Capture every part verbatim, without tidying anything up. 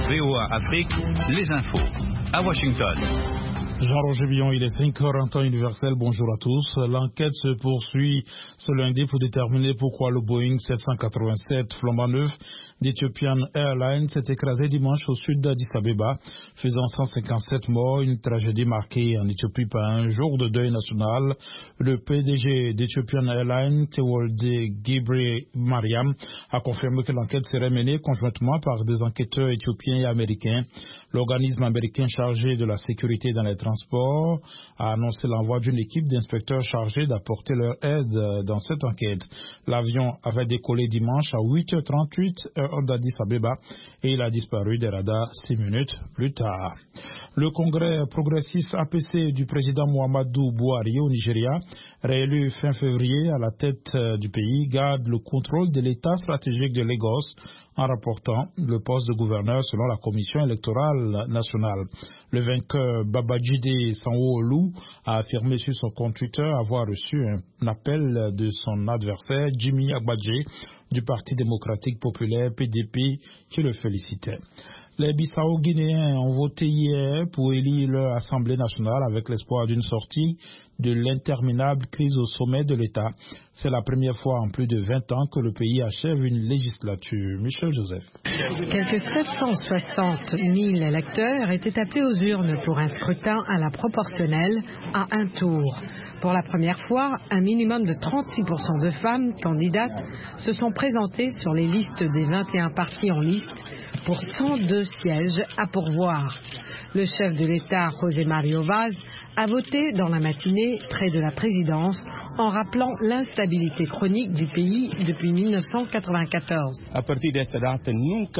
V O A Afrique, les infos. À Washington. Jean-Roger Billon, il est cinq heures en temps universel. Bonjour à tous. L'enquête se poursuit ce lundi pour déterminer pourquoi le Boeing sept cent quatre-vingt-sept flambant neuf d'Ethiopian Airlines s'est écrasé dimanche au sud d'Addis Abeba, faisant cent cinquante-sept morts, une tragédie marquée en Éthiopie par un jour de deuil national. Le P D G d'Ethiopian Airlines, Tewolde Gebre Mariam, a confirmé que l'enquête serait menée conjointement par des enquêteurs éthiopiens et américains. L'organisme américain chargé de la sécurité dans les transports a annoncé l'envoi d'une équipe d'inspecteurs chargés d'apporter leur aide dans cette enquête. L'avion avait décollé dimanche à huit heures trente-huit heure d'Addis Abeba et il a disparu des radars six minutes plus tard. Le congrès progressiste A P C du président Muhammadu Buhari au Nigeria, réélu fin février à la tête du pays, garde le contrôle de l'état stratégique de Lagos en rapportant le poste de gouverneur selon la commission électorale nationale. Le vainqueur Babajide Sanwo-Olu a affirmé sur son compte Twitter avoir reçu un appel de son adversaire Jimmy Agbaje du Parti démocratique populaire P D P qui le félicitait. Les Bissau-Guinéens ont voté hier pour élire leur Assemblée nationale avec l'espoir d'une sortie de l'interminable crise au sommet de l'État. C'est la première fois en plus de vingt ans que le pays achève une législature. Michel Joseph. Quelques sept cent soixante mille électeurs étaient appelés aux urnes pour un scrutin à la proportionnelle à un tour. Pour la première fois, un minimum de trente-six pour cent de femmes candidates se sont présentées sur les listes des vingt et un partis en liste pour cent deux sièges à pourvoir. Le chef de l'État, José Mario Vaz, a voté dans la matinée près de la présidence en rappelant l'instabilité chronique du pays depuis mille neuf cent quatre-vingt-quatorze. À partir de cette date,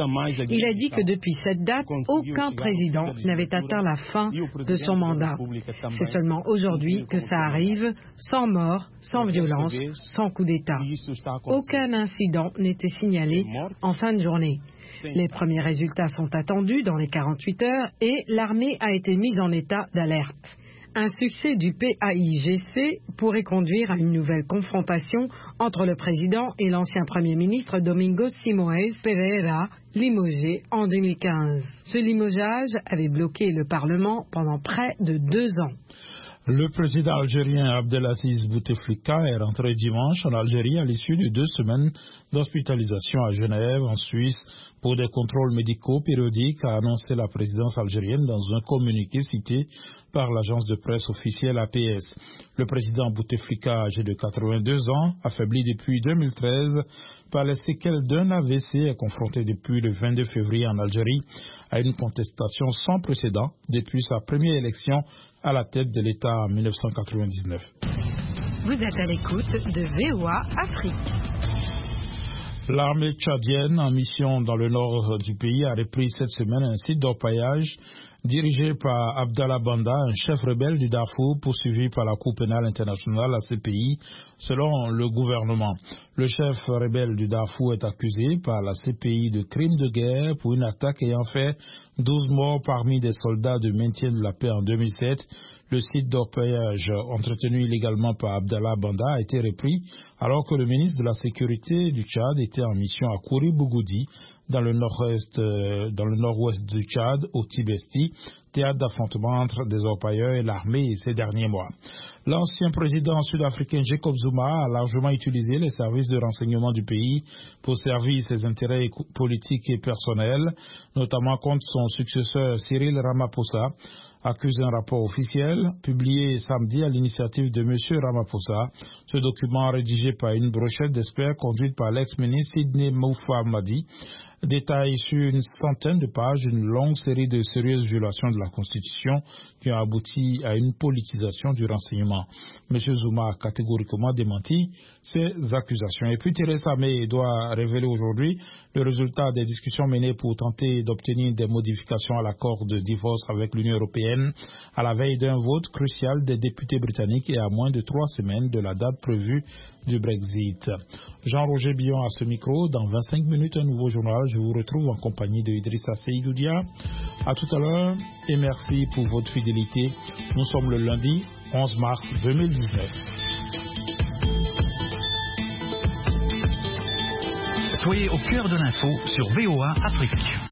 il a dit que depuis cette date, aucun président n'avait atteint la fin de son mandat. C'est seulement aujourd'hui que ça arrive, sans mort, sans violence, sans coup d'État. Aucun incident n'était signalé en fin de journée. Les premiers résultats sont attendus dans les quarante-huit heures et l'armée a été mise en état d'alerte. Un succès du P A I G C pourrait conduire à une nouvelle confrontation entre le président et l'ancien Premier ministre Domingos Simoes Pereira, limogé en deux mille quinze. Ce limogeage avait bloqué le Parlement pendant près de deux ans. Le président algérien Abdelaziz Bouteflika est rentré dimanche en Algérie à l'issue de deux semaines d'hospitalisation à Genève, en Suisse, pour des contrôles médicaux périodiques, a annoncé la présidence algérienne dans un communiqué cité par l'agence de presse officielle A P S. Le président Bouteflika, âgé de quatre-vingt-deux ans, affaibli depuis deux mille treize par les séquelles d'un A V C, est confronté depuis le vingt-deux février en Algérie à une contestation sans précédent depuis sa première élection à la tête de l'État en mille neuf cent quatre-vingt-dix-neuf. Vous êtes à l'écoute de V O A Afrique. L'armée tchadienne en mission dans le nord du pays a repris cette semaine un site d'orpaillage dirigé par Abdallah Banda, un chef rebelle du Darfour poursuivi par la Cour pénale internationale, la C P I, selon le gouvernement. Le chef rebelle du Darfour est accusé par la C P I de crime de guerre pour une attaque ayant fait douze morts parmi des soldats de maintien de la paix en deux mille sept. Le site d'orpaillage entretenu illégalement par Abdallah Banda a été repris alors que le ministre de la Sécurité du Tchad était en mission à Kouri-Bougoudi, dans le nord-est, euh, dans le nord-ouest du Tchad, au Tibesti, théâtre d'affrontement entre des orpailleurs et l'armée ces derniers mois. L'ancien président sud-africain Jacob Zuma a largement utilisé les services de renseignement du pays pour servir ses intérêts politiques et personnels, notamment contre son successeur Cyril Ramaphosa, accuse un rapport officiel publié samedi à l'initiative de M. Ramaphosa. Ce document, rédigé par une brochette d'experts conduite par l'ex-ministre Sidney Moufamadi, détaille sur une centaine de pages une longue série de sérieuses violations de la Constitution qui ont abouti à une politisation du renseignement. M. Zuma a catégoriquement démenti ces accusations. Et puis Theresa May doit révéler aujourd'hui le résultat des discussions menées pour tenter d'obtenir des modifications à l'accord de divorce avec l'Union européenne à la veille d'un vote crucial des députés britanniques et à moins de trois semaines de la date prévue du Brexit. Jean-Roger Billon à ce micro. Dans vingt-cinq minutes, un nouveau journal. Je vous retrouve en compagnie de Idrissa Seydoudia. À tout à l'heure et merci pour votre fidélité. Nous sommes le lundi onze mars deux mille dix-neuf. Soyez au cœur de l'info sur V O A Afrique.